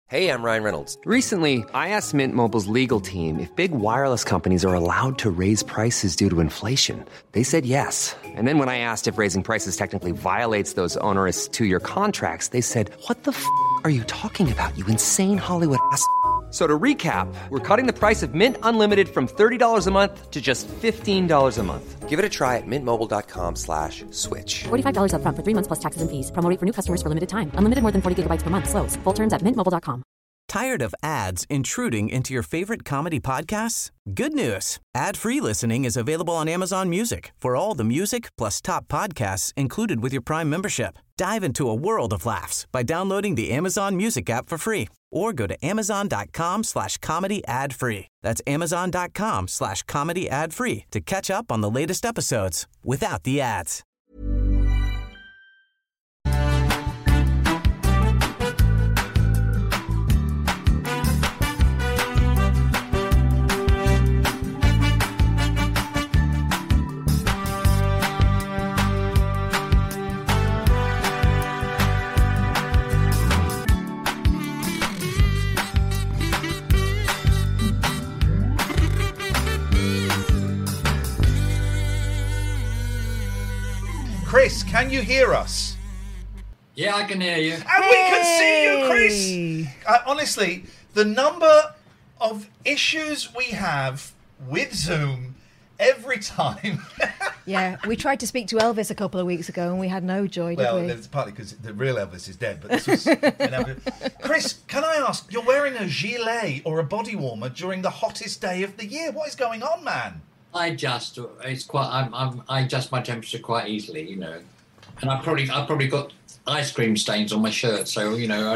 Hey, I'm Ryan Reynolds. Recently, I asked Mint Mobile's legal team if big wireless companies are allowed to raise prices due to inflation. They said yes. And then when I asked if raising prices technically violates those onerous two-year contracts, they said, "What the f*** are you talking about, you insane Hollywood ass?" So to recap, we're cutting the price of Mint Unlimited from $30 a month to just $15 a month. Give it a try at mintmobile.com/switch. $45 up front for 3 months plus taxes and fees. Promo rate for new customers for limited time. Unlimited more than 40 gigabytes per month. Slows full terms at mintmobile.com. Tired of ads intruding into your favorite comedy podcasts? Good news. Ad-free listening is available on Amazon Music for all the music plus top podcasts included with your Prime membership. Dive into a world of laughs by downloading the Amazon Music app for free or go to amazon.com/comedy ad-free. That's amazon.com/comedy ad-free to catch up on the latest episodes without the ads. Chris, can you hear us? Yeah, I can hear you. And we can see you, Chris! Honestly, the number of issues we have with Zoom every time. Yeah, we tried to speak to Elvis a couple of weeks ago and we had no joy, did we? Well, it's partly because the real Elvis is dead, but this was... Chris, can I ask, you're wearing a gilet or a body warmer during the hottest day of the year. What is going on, man? I adjust my temperature quite easily, you know, and I probably got ice cream stains on my shirt, so you know.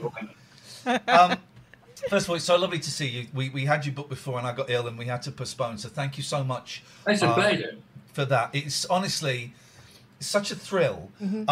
First of all, it's so lovely to see you. We had you booked before, and I got ill, and we had to postpone. So thank you so much. It's a pleasure for that. It's honestly such a thrill. Mm-hmm.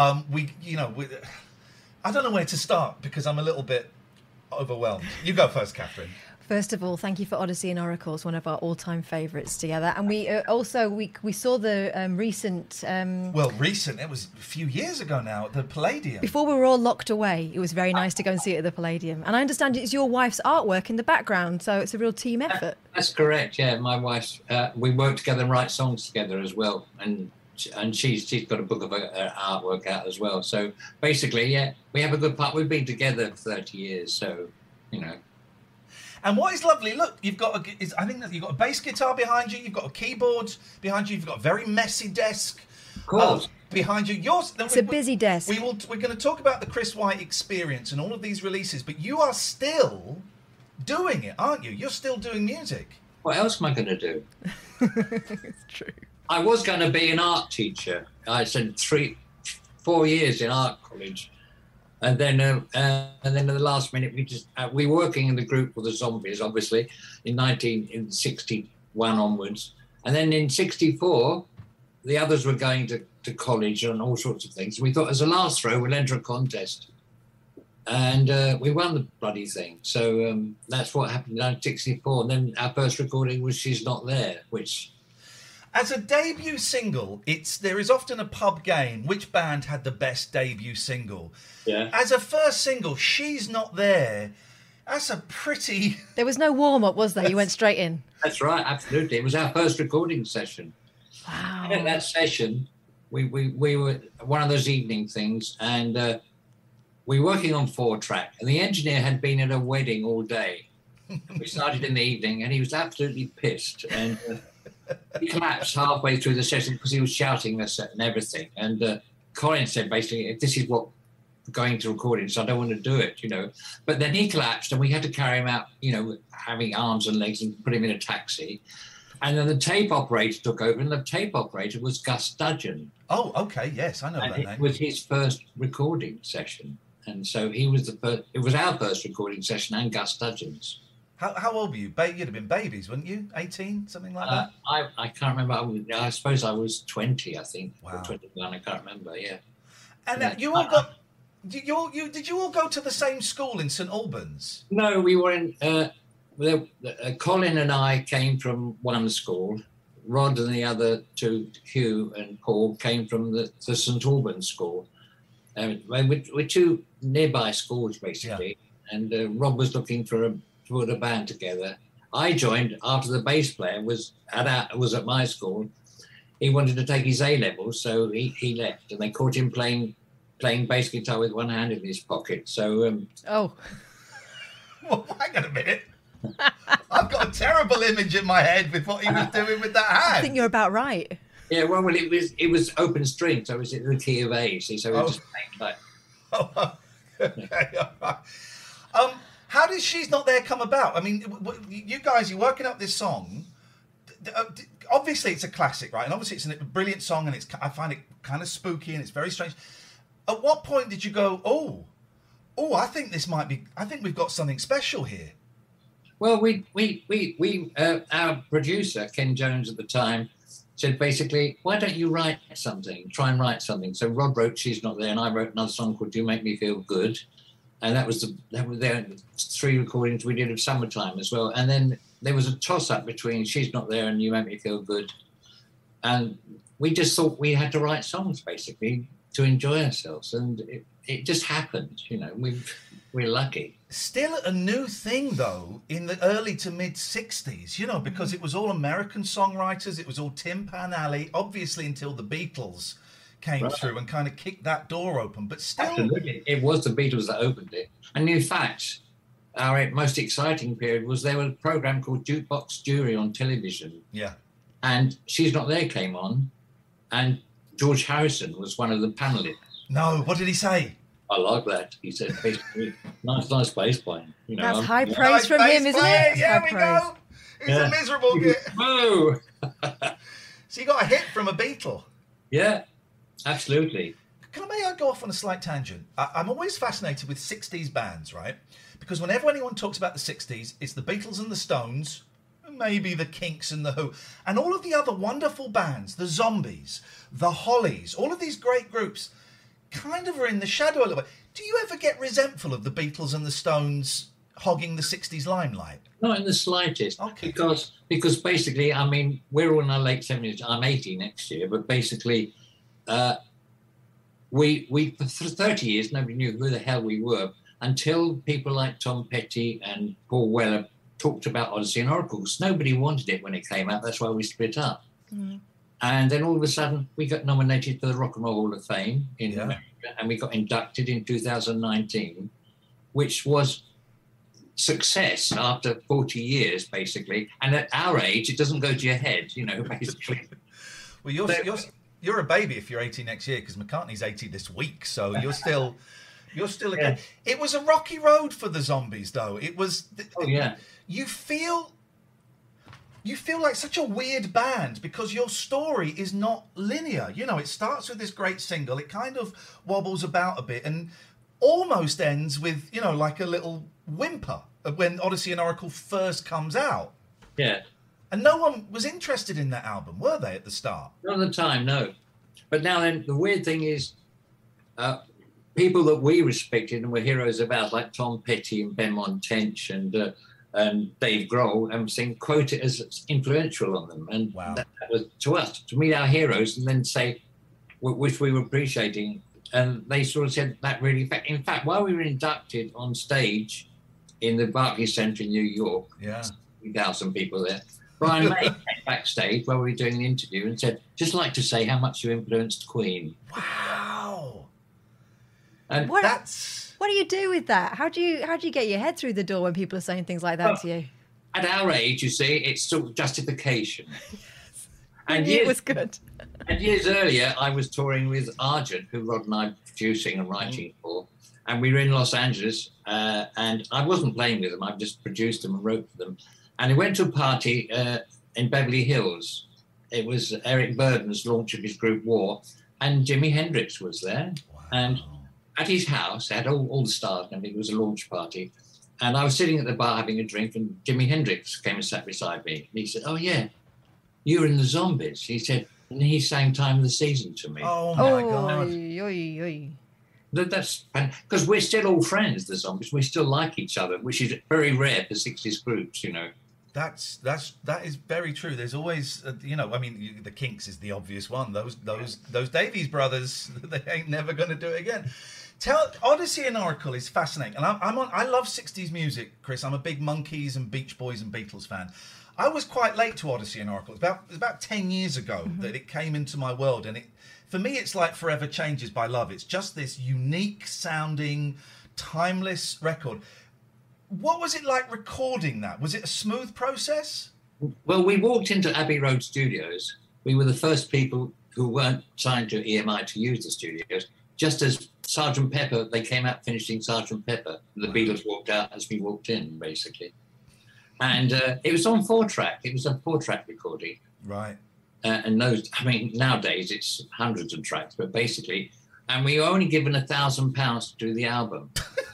I don't know where to start because I'm a little bit overwhelmed. You go first, Catherine. First of all, thank you for Odyssey and Oracles, one of our all-time favourites together. And we we saw the recent... recent? It was a few years ago now at the Palladium. Before we were all locked away, it was very nice to go and see it at the Palladium. And I understand it's your wife's artwork in the background, so it's a real team effort. That's correct, yeah. My wife's... we work together and write songs together as well. And she's got a book of artwork out as well. So basically, yeah, we have a good part. We've been together for 30 years, so, you know... And what is lovely, look, you've got I think that you've got a bass guitar behind you, you've got a keyboard behind you, you've got a very messy desk behind you. It's a busy desk. We're going to talk about the Chris White experience and all of these releases, but you are still doing it, aren't you? You're still doing music. What else am I going to do? It's true. I was going to be an art teacher. I spent 4 years in art college. And then at the last minute, we were working in the group with the Zombies, obviously, in 61 onwards. And then in 64, the others were going to college and all sorts of things. We thought as a last throw, we'll enter a contest. And we won the bloody thing. So that's what happened in 64. And then our first recording was She's Not There, which... As a debut single, there is often a pub game. Which band had the best debut single? Yeah. As a first single, She's Not There. That's a pretty... There was no warm-up, was there? You went straight in. That's right, absolutely. It was our first recording session. Wow. And at that session, we were one of those evening things, and we were working on 4-track, and the engineer had been at a wedding all day. We started in the evening, and he was absolutely pissed, and... he collapsed halfway through the session because he was shouting us and everything. And Colin said, basically, if this is what going to recording, so I don't want to do it, you know. But then he collapsed and we had to carry him out, you know, having arms and legs and put him in a taxi. And then the tape operator took over, and the tape operator was Gus Dudgeon. Oh, okay, yes, I know that name. It was his first recording session. And so he was it was our first recording session and Gus Dudgeon's. How old were you? You'd have been babies, wouldn't you? 18, something like that? I can't remember. I suppose I was 20, I think. Wow. Or 21, I can't remember, yeah. And you all got... Did you all go to the same school in St Albans? No, we were in... Colin and I came from one school. Rod and the other two, Hugh and Paul, came from the St Albans school. We're two nearby schools, basically. and Rob was looking to put a band together. I joined after the bass player was at my school. He wanted to take his A-levels, so he left, and they caught him playing bass guitar with one hand in his pocket. So Oh, Well, hang on a minute. I've got a terrible image in my head with what he was doing with that hand. I think you're about right. yeah, well, it was open string, so it was in the key of A. See, so it was just playing like. Okay, all right. How did She's Not There come about? I mean, you guys, you're working up this song. Obviously, it's a classic, right? And obviously, it's a brilliant song, and I find it kind of spooky, and it's very strange. At what point did you go, I think we've got something special here? Well, our producer, Ken Jones at the time, said basically, why don't you try and write something? So Rod wrote She's Not There, and I wrote another song called You Make Me Feel Good. And that was the 3 recordings we did of Summertime as well. And then there was a toss-up between She's Not There and You Make Me Feel Good. And we just thought we had to write songs, basically, to enjoy ourselves. And it just happened, we're lucky. Still a new thing, though, in the early to mid-'60s, because it was all American songwriters. It was all Tim Panally, obviously until the Beatles came through and kind of kicked that door open. But still... Absolutely. It was the Beatles that opened it. And in fact, our most exciting period was there was a program called Jukebox Jury on television. Yeah. And She's Not There came on, and George Harrison was one of the panelists. No, what did he say? I like that. He said, basically, nice bass playing. That's high praise from him, isn't it? Yeah, we go. He's a miserable git. Whoa! So you got a hit from a Beatle. Yeah, absolutely. May I go off on a slight tangent? I'm always fascinated with 60s bands, right? Because whenever anyone talks about the 60s, it's the Beatles and the Stones, maybe the Kinks and the Who, and all of the other wonderful bands, the Zombies, the Hollies, all of these great groups kind of are in the shadow a little bit. Do you ever get resentful of the Beatles and the Stones hogging the 60s limelight? Not in the slightest. Okay. Because basically, I mean, we're all in our late 70s. I'm 80 next year, but basically, we for 30 years, nobody knew who the hell we were until people like Tom Petty and Paul Weller talked about Odyssey and Oracles. Nobody wanted it when it came out. That's why we split up. Mm. And then all of a sudden, we got nominated for the Rock and Roll Hall of Fame in America, and we got inducted in 2019, which was success after 40 years, basically. And at our age, it doesn't go to your head, basically. Well, you're a baby if you're 80 next year, because McCartney's 80 this week, so you're still a kid. It was a rocky road for the Zombies, though. It was. You feel like such a weird band because your story is not linear. It starts with this great single. It kind of wobbles about a bit and almost ends with, like a little whimper when Odyssey and Oracle first comes out. Yeah. And no one was interested in that album, were they, at the start? Not at the time, no. But now then, the weird thing is people that we respected and were heroes about, like Tom Petty and Benmont Tench and Dave Grohl, and saying quote it as influential on them. And wow. that was to meet our heroes and then say, which we were appreciating. And they sort of said that really, in fact, while we were inducted on stage in the Barclays Center in New York, 3,000 people there, Brian May came backstage while we were doing the interview and said, just like to say how much you influenced Queen. Wow. And what do you do with that? How do you get your head through the door when people are saying things like that to you? At our age, you see, it's sort of justification. Yes. And it was good. And years earlier, I was touring with Argent, who Rod and I were producing and writing for. And we were in Los Angeles, and I wasn't playing with them. I just produced them and wrote for them. And we went to a party in Beverly Hills. It was Eric Burden's launch of his group War, and Jimi Hendrix was there. Wow. And at his house, they had all the stars and everything. It was a launch party. And I was sitting at the bar having a drink, and Jimi Hendrix came and sat beside me. And he said, "Oh, yeah, you're in the Zombies." He said, and he sang Time of the Season to me. Oh, my God. Oy, oy. That's because we're still all friends, the Zombies. We still like each other, which is very rare for 60s groups, That is very true. There's always, the Kinks is the obvious one. Those Davies brothers, they ain't never going to do it again. Odyssey and Oracle is fascinating, and I love 60s music, Chris. I'm a big Monkees and Beach Boys and Beatles fan. I was quite late to Odyssey and Oracle. It was about 10 years ago that it came into my world, and for me it's like Forever Changes by Love. It's just this unique sounding, timeless record. What was it like recording that? Was it a smooth process? Well, we walked into Abbey Road Studios. We were the first people who weren't signed to EMI to use the studios. Just as Sgt. Pepper, they came out finishing Sgt. Pepper. The Beatles walked out as we walked in, basically. And it was on 4-track. It was a 4-track recording. Right. And nowadays it's hundreds of tracks, but basically, and we were only given £1,000 to do the album.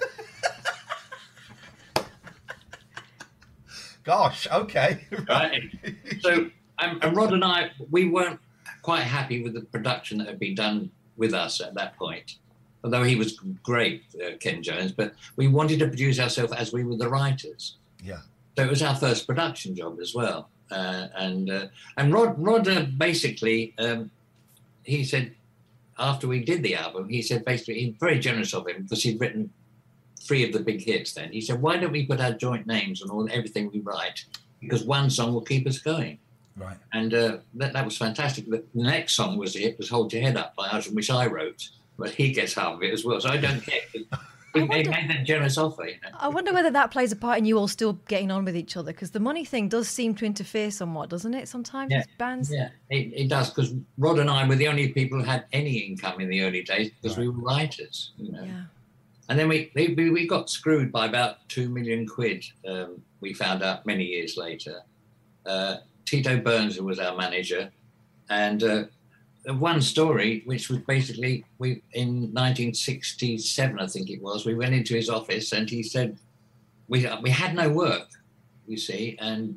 Gosh, okay. Right. So, and Rod and I, we weren't quite happy with the production that had been done with us at that point, although he was great, Ken Jones, but we wanted to produce ourselves as we were the writers. Yeah. So it was our first production job as well. And Rod basically, he said, after we did the album, he said basically, he's very generous of him because he'd written 3 of the big hits then. He said, why don't we put our joint names on everything we write? Because one song will keep us going. Right. And that was fantastic. The next song was Hold Your Head Up by us, which I wrote, but he gets half of it as well. So I don't care. They made that generous offer. You know? I wonder whether that plays a part in you all still getting on with each other, because the money thing does seem to interfere somewhat, doesn't it? Sometimes with bands. Yeah, it does, because Rod and I were the only people who had any income in the early days because we were writers. You know. Yeah. And then we got screwed by about £2 million. We found out many years later. Tito Burns, who was our manager, and one story, which was basically in 1967, I think it was, we went into his office and he said, we had no work, you see, and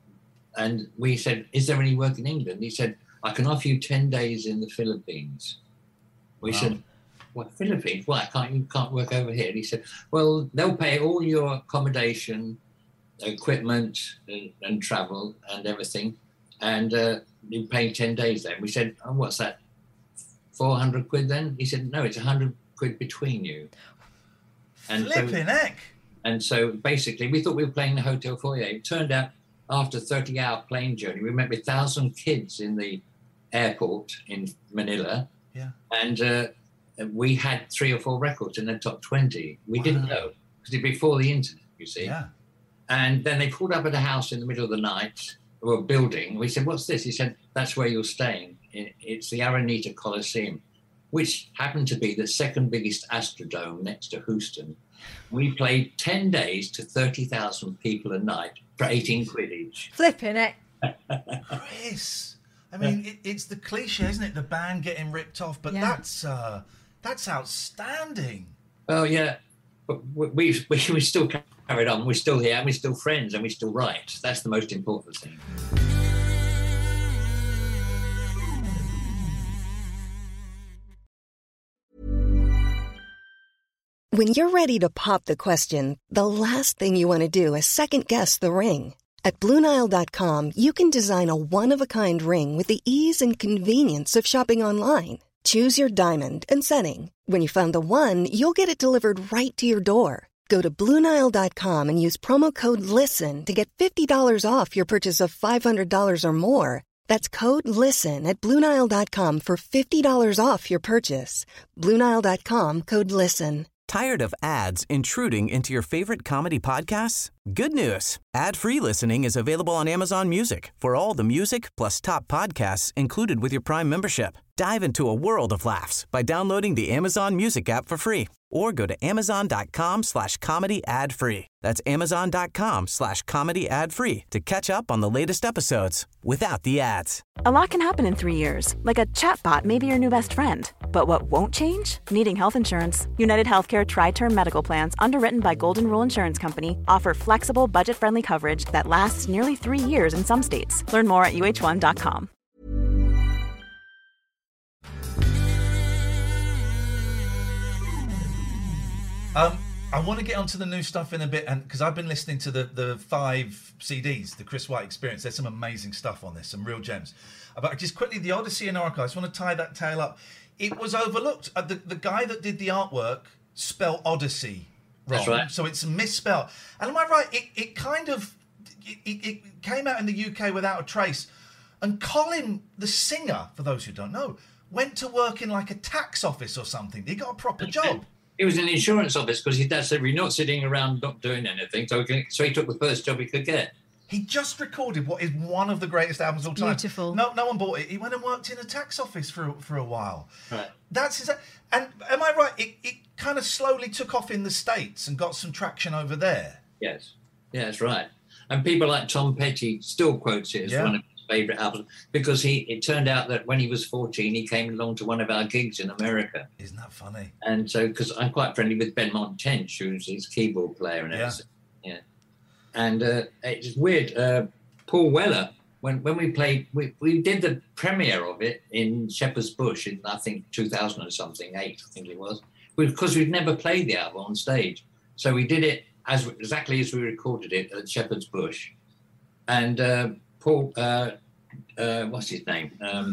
we said, is there any work in England? He said, I can offer you 10 days in the Philippines. We said, what, Philippines? Why you can't work over here? And he said, well, they'll pay all your accommodation, equipment and travel and everything, and you pay 10 days there. We said, oh, what's that, 400 quid then? He said, no, it's 100 quid between you. And flipping heck. And so basically we thought we were playing the Hotel Foyer. It turned out after a 30-hour plane journey, we met with 1,000 kids in the airport in Manila. Yeah. And we had 3 or 4 records in the top 20. We didn't know, because it was before the internet, you see. Yeah. And then they pulled up at a house in the middle of the night, or a building. We said, what's this? He said, that's where you're staying. It's the Araneta Coliseum, which happened to be the second biggest Astrodome next to Houston. We played 10 days to 30,000 people a night for 18 quid each. Flipping it. Chris, I mean, it's the cliche, isn't it? The band getting ripped off, but that's outstanding. Oh, yeah. But we still carried on. We're still here, and we're still friends, and we still write. That's the most important thing. When you're ready to pop the question, the last thing you want to do is second-guess the ring. At BlueNile.com, you can design a one-of-a-kind ring with the ease and convenience of shopping online. Choose your diamond and setting. When you find the one, you'll get it delivered right to your door. Go to BlueNile.com and use promo code LISTEN to get $50 off your purchase of $500 or more. That's code LISTEN at BlueNile.com for $50 off your purchase. BlueNile.com, code LISTEN. Tired of ads intruding into your favorite comedy podcasts? Good news. Ad-free listening is available on Amazon Music for all the music plus top podcasts included with your Prime membership. Dive into a world of laughs by downloading the Amazon Music app for free or go to amazon.com/comedy ad-free. That's amazon.com/comedy ad-free to catch up on the latest episodes without the ads. A lot can happen in 3 years, like a chatbot may be your new best friend. But what won't change? Needing health insurance. United Healthcare Tri-Term Medical Plans, underwritten by Golden Rule Insurance Company, offer flexible, budget-friendly coverage that lasts nearly 3 years in some states. Learn more at uh1.com. I want to get onto the new stuff in a bit, and because I've been listening to the 5 CDs, the Chris White Experience. There's some amazing stuff on this, some real gems. But just quickly, the Odyssey and Oracle, I just want to tie that tale up. it was overlooked. The guy that did the artwork spelled Odyssey wrong. That's right. So it's misspelled. And am I right? It kind of it came out in the UK without a trace. And Colin, the singer, for those who don't know, went to work in like a tax office or something. He got a proper job. It was an insurance office because his dad said, we're not sitting around not doing anything. So he took the first job he could get. He just recorded what is one of the greatest albums of all time. Beautiful. No one bought it. He went and worked in a tax office for a while. Right. That's his. And am I right? It kind of slowly took off in the States and got some traction over there. Yes. Yeah, that's right. And people like Tom Petty still quotes it as one of his favourite albums because it turned out that when he was 14, he came along to one of our gigs in America. Isn't that funny? And so, because I'm quite friendly with Benmont Tench, who's his keyboard player and everything. Yeah. And it's weird. Paul Weller, when we played, we did the premiere of it in Shepherd's Bush in, I think, 2000 or something, 8, I think it was, because we'd never played the album on stage. So we did it exactly as we recorded it at Shepherd's Bush. And Paul, what's his name?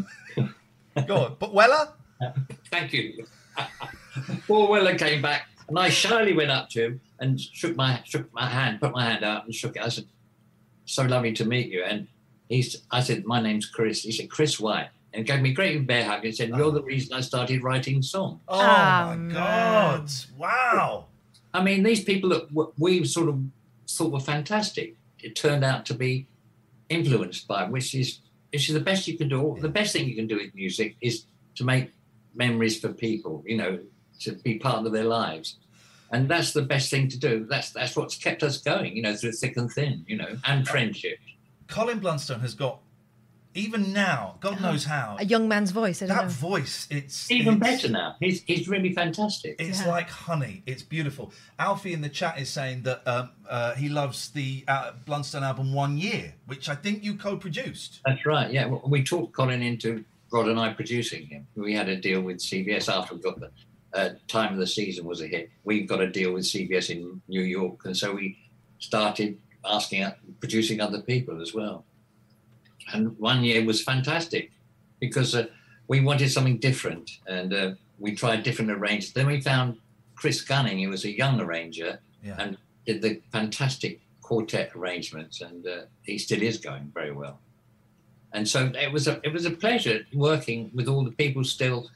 Go on, but Weller? Thank you. Paul Weller came back, and I shyly went up to him and shook my hand, put my hand out and shook it. I said, "So lovely to meet you." And I said, "My name's Chris." He said, "Chris White," and gave me a great bear hug and said, "You're the reason I started writing songs." Oh my God! Wow. I mean, these people that we sort of thought were fantastic, it turned out to be influenced by, which is the best you can do. The best thing you can do with music is to make memories for people, to be part of their lives. And that's the best thing to do. That's what's kept us going, through thick and thin, and friendship. Colin Blunstone has got, even now, God knows how, a young man's voice. That voice, it's better now. He's really fantastic. It's like honey. It's beautiful. Alfie in the chat is saying that he loves the Blunstone album 1 Year, which I think you co-produced. That's right. Yeah, we talked Colin into Rod and I producing him. We had a deal with CBS after we got the Time of the Season was a hit. We got a deal with CBS in New York, and so we started producing other people as well. And 1 year was fantastic because we wanted something different, and we tried different arrangements. Then we found Chris Gunning, who was a young arranger, and did the fantastic quartet arrangements, and he still is going very well. And so it was a pleasure working with all the people still,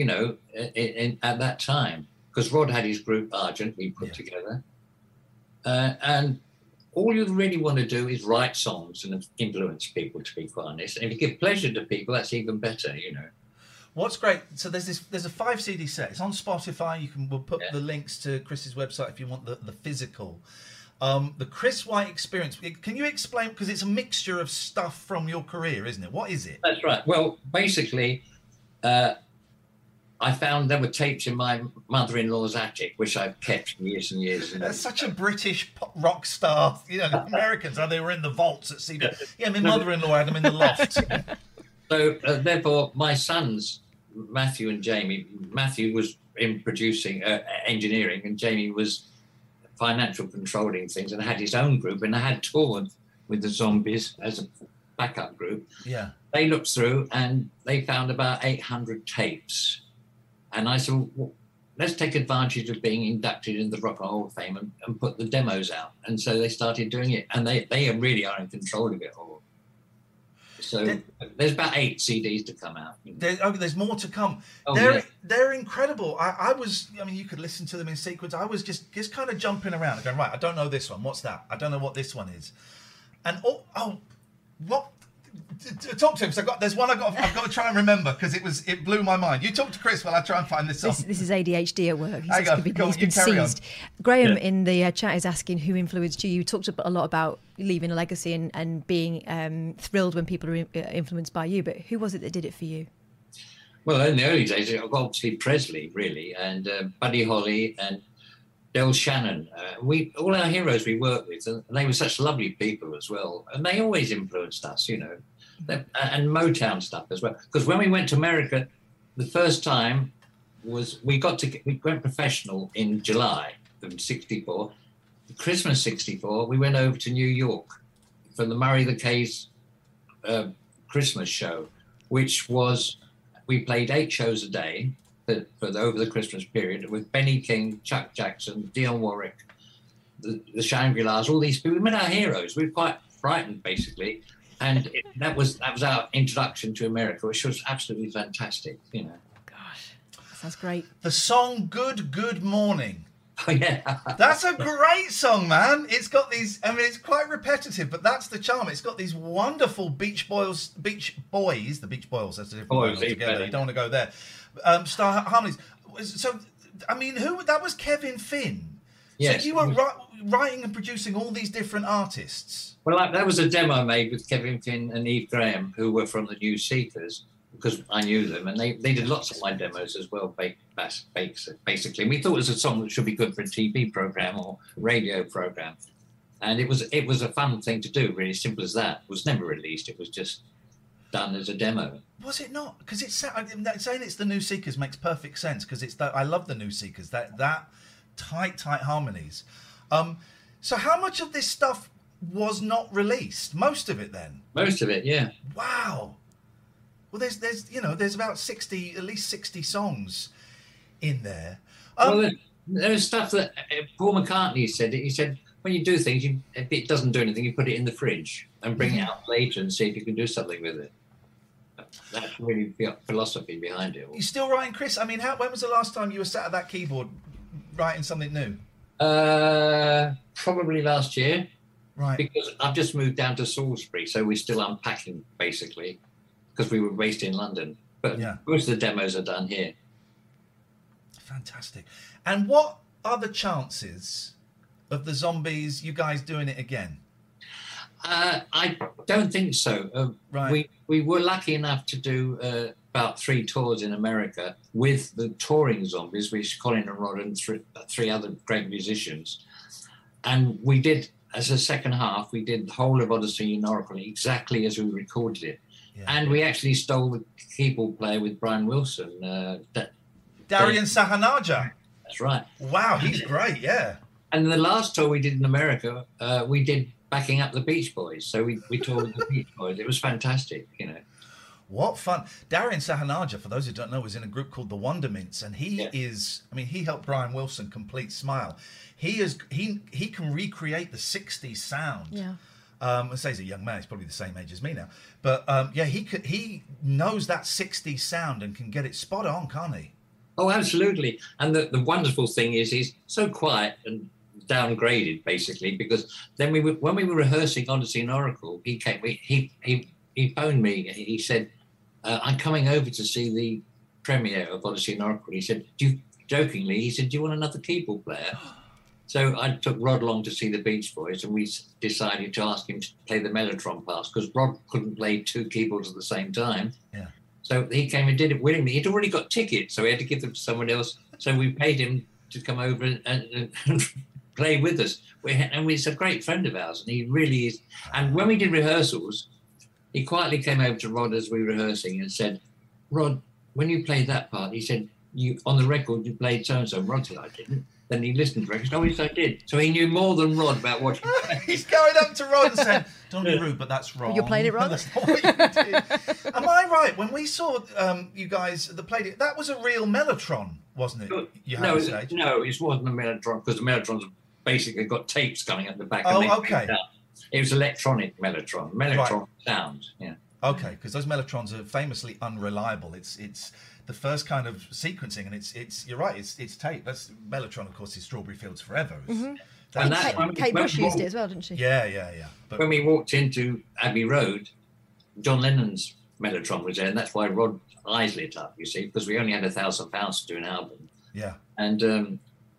at that time, because Rod had his group Argent we put together, and all you really want to do is write songs and influence people, to be quite honest. And if you give pleasure to people, that's even better, What's great, so there's a 5 CD set. It's on Spotify. We'll put the links to Chris's website if you want the physical. The Chris White Experience. Can you explain, because it's a mixture of stuff from your career, isn't it? What is it? That's right. Well, basically, I found there were tapes in my mother-in-law's attic, which I've kept for years and years. That's such a British pop rock star. Americans, they were in the vaults at CBS. Yeah, my mother-in-law had them in the loft. So, therefore, my sons, Matthew and Jamie, Matthew was in producing, engineering, and Jamie was financial controlling things, and had his own group, and I had toured with the Zombies as a backup group. Yeah. They looked through and they found about 800 tapes. And I said, well, let's take advantage of being inducted into the Rock and Roll Hall of Fame and put the demos out. And so they started doing it. And they really are in control of it all. So there's about 8 CDs to come out. There's more to come. Oh, they're incredible. You could listen to them in sequence. I was just kind of jumping around and going, right, I don't know this one. What's that? I don't know what this one is. And what? Talk to him. So there's one I've got to try and remember because it blew my mind. You talk to Chris while I try and find this song. This is ADHD at work. He's been seized. Graham in the chat is asking who influenced you. You talked a lot about leaving a legacy and being thrilled when people are influenced by you. But who was it that did it for you? Well, in the early days, obviously Presley, really, and Buddy Holly and Del Shannon. All our heroes we worked with, and they were such lovely people as well. And they always influenced us, and Motown stuff as well. Because when we went to America, the first time was we went professional in July of '64. Christmas '64, we went over to New York for the Murray the K's Christmas show, which was, we played 8 shows a day, over the Christmas period with Benny King, Chuck Jackson, Dionne Warwick, the Shangri-Las, all these people. We met our heroes. We were quite frightened, basically. And that was our introduction to America, which was absolutely fantastic, you know. Gosh, that sounds great. The song Good Morning. Oh, yeah. That's a great song, man. It's got these, I mean, it's quite repetitive, but that's the charm. It's got these wonderful Beach Boys, that's a different one altogether. You don't want to go there. Star harmonies. So, I mean, that was Kevin Finn. Yes. So you were writing and producing all these different artists. Well, that was a demo I made with Kevin Finn and Eve Graham, who were from the New Seekers, because I knew them, and they did lots of my demos as well, basically. And we thought it was a song that should be good for a TV program or radio program, and it was a fun thing to do. Really simple as that. It was never released. It was just done as a demo. Was it not? Because saying it's the New Seekers makes perfect sense, because it's that I love the New Seekers. That tight harmonies. So how much of this stuff was not released? Most of it, then. Most of it, yeah. Wow. Well, there's about 60, at least 60 songs in there. Well, there's stuff that Paul McCartney said. He said, when you do things, if it doesn't do anything, you put it in the fridge and bring it out later and see if you can do something with it. That's really the philosophy behind it. You still writing, Chris? I mean, when was the last time you were sat at that keyboard writing something new? Probably last year. Right. Because I've just moved down to Salisbury, so we're still unpacking, basically, because we were based in London. But most of the demos are done here. Fantastic. And what are the chances of the Zombies, you guys doing it again? I don't think so. Right. We were lucky enough to do about 3 tours in America with the touring Zombies, which Colin and Rod and 3 other great musicians. And we did, as a second half, we did the whole of Odyssey and Oracle exactly as we recorded it. Yeah. And we actually stole the keyboard player with Brian Wilson. Darian Sahanaja. That's right. Wow, he's great, yeah. And the last tour we did in America, we did backing up the Beach Boys. So we toured with the Beach Boys. It was fantastic, you know. What fun. Darian Sahanaja, for those who don't know, was in a group called the Wondermints, and he helped Brian Wilson complete Smile. He can recreate the 60s sound. Yeah. I say he's a young man, he's probably the same age as me now. But he knows that 60s sound and can get it spot on, can't he? Oh, absolutely. And the wonderful thing is he's so quiet and downgraded, basically, because then when we were rehearsing Odyssey and Oracle, he phoned me. He said, I'm coming over to see the premiere of Odyssey and Oracle. He said, jokingly, he said, do you want another keyboard player? So I took Rod along to see the Beach Boys, and we decided to ask him to play the Mellotron parts, because Rod couldn't play 2 keyboards at the same time. Yeah. So he came and did it willingly. He'd already got tickets, so he had to give them to someone else. So we paid him to come over and play with us. He's a great friend of ours, and he really is. And when we did rehearsals, he quietly came over to Rod as we were rehearsing and said, Rod, when you played that part, he said, on the record you played so-and-so. Rod said, I didn't. Then he listened to it. He said, oh, yes, I did. So he knew more than Rod about what he played. He's going up to Rod and saying, don't be rude, but that's wrong. You played it wrong? That's not what you did. Am I right? When we saw you guys that played it, that was a real Mellotron, wasn't it? You had on stage? No, it wasn't a Mellotron, because the Mellotrons basically got tapes coming at the back. Oh, okay. It was electronic Mellotron sound, yeah. Okay, because those Mellotrons are famously unreliable. It's the first kind of sequencing, and it's you're right, it's tape. That's Mellotron, of course, is Strawberry Fields Forever. Mm-hmm. Kate Bush used it as well, didn't she? Yeah. But when we walked into Abbey Road, John Lennon's Mellotron was there, and that's why Rod's eyes lit up, you see, because we only had £1,000 to do an album. Yeah. And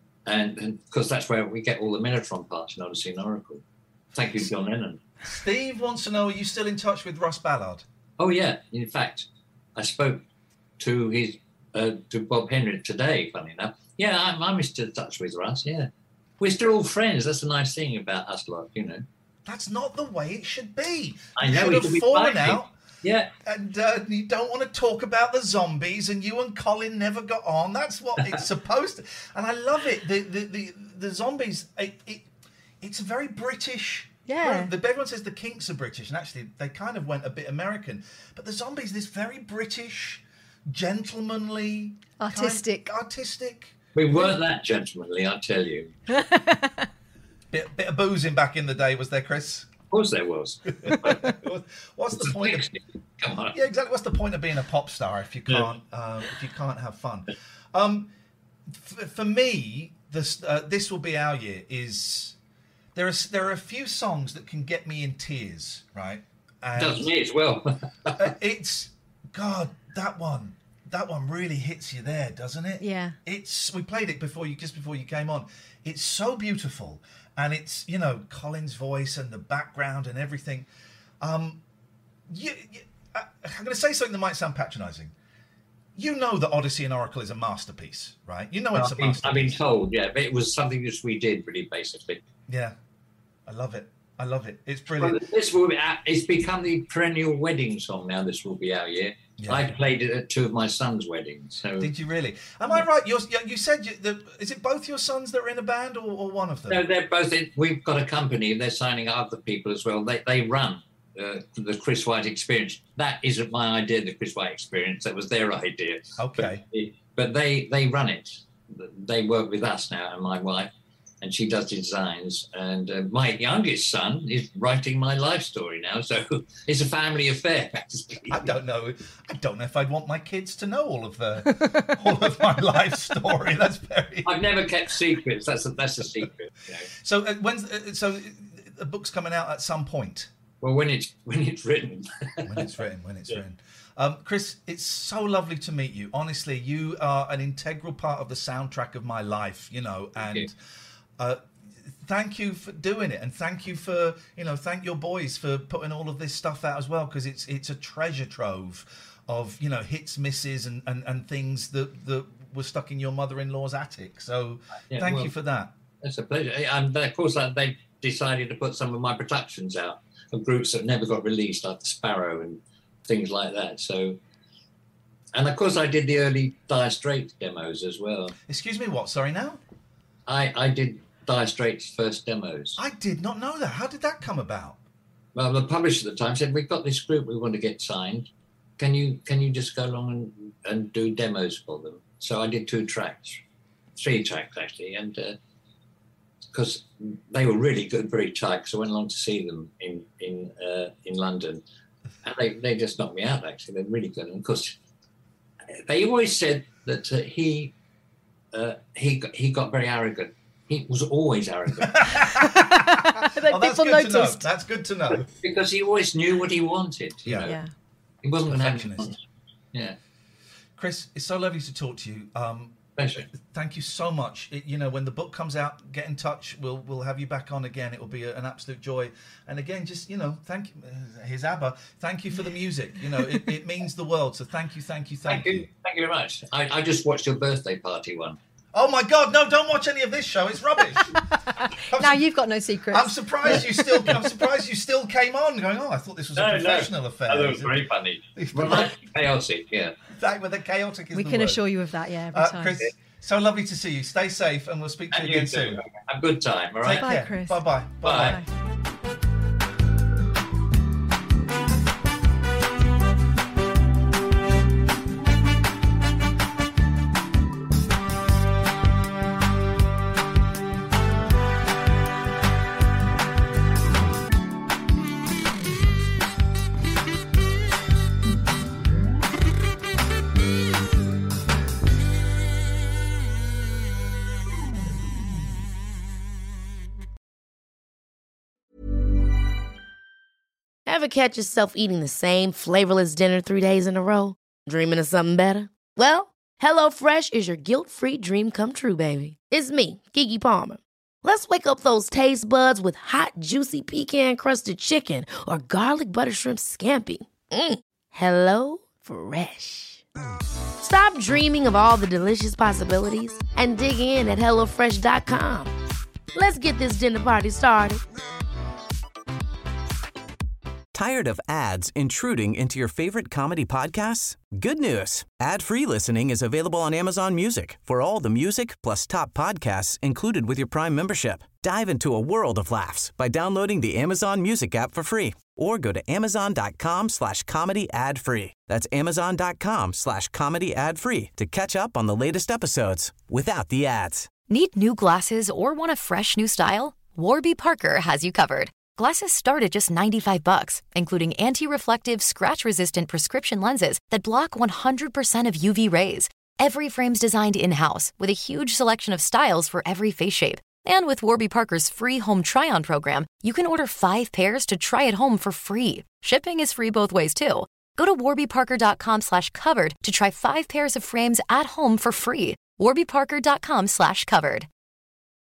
because that's where we get all the Mellotron parts in Odyssey and Oracle. Thank you, John Lennon. Steve wants to know, are you still in touch with Russ Ballard? Oh, yeah. In fact, I spoke to Bob Henry today, funny enough. Yeah, I'm still in touch with Russ, yeah. We're still all friends. That's the nice thing about us lot, you know. That's not the way it should be. I know. You should have fallen out. Yeah. And you don't want to talk about the Zombies, and you and Colin never got on. That's what it's supposed to. And I love it. The Zombies, it's a very British... Yeah. Everyone says the Kinks are British, and actually they kind of went a bit American. But the Zombies, this very British gentlemanly, artistic. We weren't that gentlemanly, I tell you. Bit of boozing back in the day, was there, Chris? Of course there was. What's the point of... Come on. Yeah, exactly. What's the point of being a pop star if you can't have fun? For me, this will be our year. There are a few songs that can get me in tears, right? And does me as well. It's God, that one really hits you there, doesn't it? Yeah. We played it just before you came on. It's so beautiful, and it's Colin's voice and the background and everything. I'm going to say something that might sound patronising. You know that Odyssey and Oracle is a masterpiece, right? You know it's a masterpiece. I've been told, yeah, but it was something that we did, really, basically. Yeah, I love it. It's brilliant. Well, this will be. It's become the perennial wedding song now. This will be our year. Yeah. I played it at 2 of my sons' weddings. So. Did you really? Am I right? You said is it both your sons that are in a band, or one of them? No, they're both in. We've got a company, and they're signing other people as well. They run the Chris White Experience. That isn't my idea. The Chris White Experience. That was their idea. Okay. But they run it. They work with us now, and my wife. And she does designs, and my youngest son is writing my life story now. So it's a family affair. I don't know if I'd want my kids to know all of my life story. That's very. I've never kept secrets. That's a secret. So so the book's coming out at some point. Well, when it's written. when it's written. Chris, it's so lovely to meet you. Honestly, you are an integral part of the soundtrack of my life. And. Thank you for doing it, and thank you for thank your boys for putting all of this stuff out as well, because it's a treasure trove of hits, misses, and things that were stuck in your mother-in-law's attic. So thank you for that. It's a pleasure. And of course, they decided to put some of my productions out of groups that never got released, like the Sparrow and things like that. So, and of course, I did the early Dire Straits demos as well. Excuse me, what? Sorry, now? I did Dire Straits' first demos. I did not know that. How did that come about? Well, the publisher at the time said, "We've got this group we want to get signed. Can you just go along and do demos for them?" So I did 3 tracks actually, and because they were really good, very tight. So I went along to see them in London, and they just knocked me out. Actually, they're really good. And of course, they always said that he got very arrogant. He was always arrogant. That's good to know. That's good to know. Because he always knew what he wanted. You know? He wasn't an perfectionist. Yeah. Chris, it's so lovely to talk to you. Pleasure. Thank you so much. When the book comes out, get in touch. We'll have you back on again. It will be an absolute joy. And again, just thank you. Here's ABBA. Thank you for the music. It means the world. So thank you. Thank you very much. I just watched your birthday party one. Oh my God! No, don't watch any of this show. It's rubbish. Now you've got no secrets. I'm surprised you still came on. Going, I thought this was a professional affair. That was very funny. Well, chaotic, yeah. Exactly, the chaotic is we the can word. assure you of that, yeah. Every time. Chris, so lovely to see you. Stay safe, and we'll speak to you again soon. Have a good time. All right. Bye, Chris. Bye. Bye. Ever catch yourself eating the same flavorless dinner 3 days in a row? Dreaming of something better? Well, HelloFresh is your guilt-free dream come true, baby. It's me, Keke Palmer. Let's wake up those taste buds with hot, juicy pecan-crusted chicken or garlic butter shrimp scampi. Hello Fresh. Stop dreaming of all the delicious possibilities and dig in at HelloFresh.com. Let's get this dinner party started. Tired of ads intruding into your favorite comedy podcasts? Good news. Ad-free listening is available on Amazon Music for all the music plus top podcasts included with your Prime membership. Dive into a world of laughs by downloading the Amazon Music app for free or go to amazon.com/comedy ad-free. That's amazon.com/comedy ad-free to catch up on the latest episodes without the ads. Need new glasses or want a fresh new style? Warby Parker has you covered. Glasses start at just $95, including anti-reflective, scratch-resistant prescription lenses that block 100% of UV rays. Every frame's designed in-house with a huge selection of styles for every face shape. And with Warby Parker's free home try-on program, you can order 5 pairs to try at home for free. Shipping is free both ways, too. Go to warbyparker.com/covered to try 5 pairs of frames at home for free. warbyparker.com/covered.